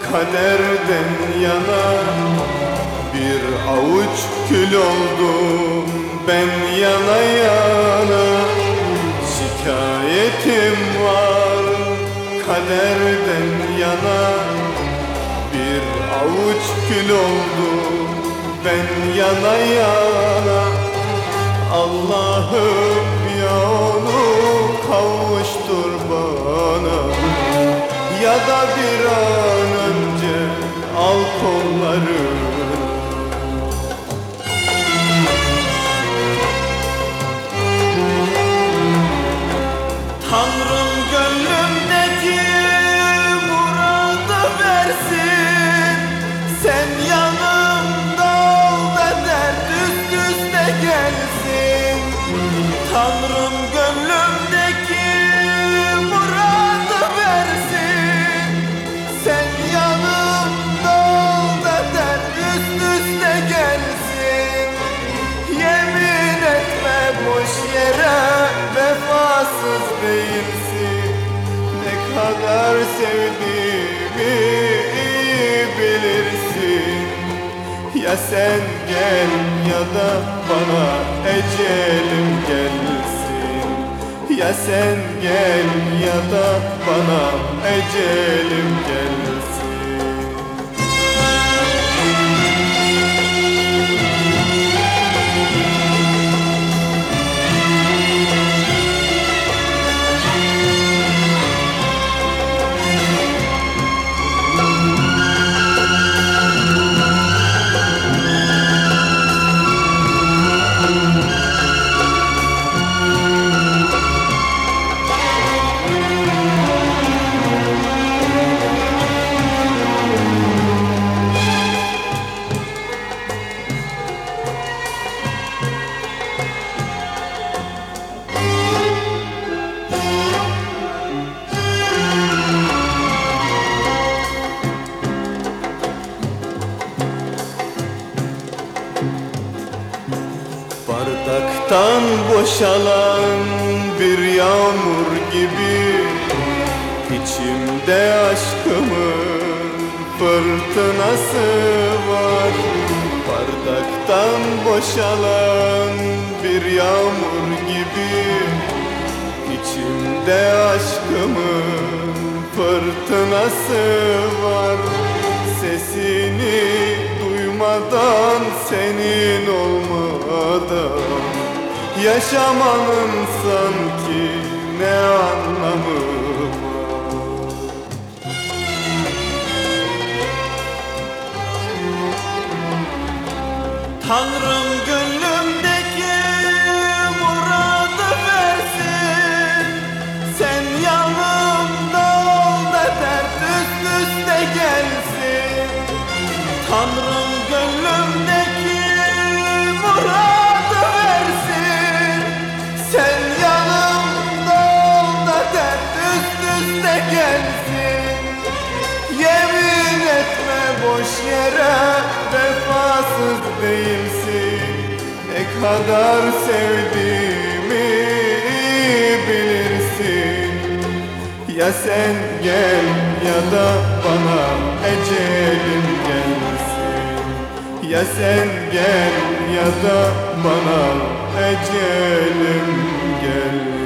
kaderden yana bir avuç kül oldum ben yana yana. Şikayetim var kaderden yana bir avuç kül oldum ben yana yana. Allah'ım ya onu kavuştur bana, ya da bir an önce al kollarını. Tanrım gönlümdeki muradı versin, sen yanımda ol da dert üst üste gelsin. Tanrım gönlümdeki muradı versin, sen yanımda ol da dert üst üste gelsin. Yemin etme boş yere, vefasız değilsin. Ne kadar sevdiğimi iyi bilirsin. Ya sen gel ya da bana ecelim gelsin. Ya sen gel ya da bana ecelim gelsin. Bardaktan boşalan bir yağmur gibi İçimde aşkımın fırtınası var. Bardaktan boşalan bir yağmur gibi İçimde aşkımın fırtınası var. Sesini duymadan, senin olmadan yaşamanın sanki ne anlamı var? Tanrım gönlümdeki muradı versin, sen yanımda ol da dert üst üste gelsin. Tanrım gönlümdeki muradı versin, sen yanımda ol da dert üst üste gelsin. Yemin etme boş yere, vefasız değilsin. Ne kadar sevdiğimi iyi bilirsin. Ya sen gel ya da bana ecelim gelsin. Ya sen gel ya da bana ecelim gelsin.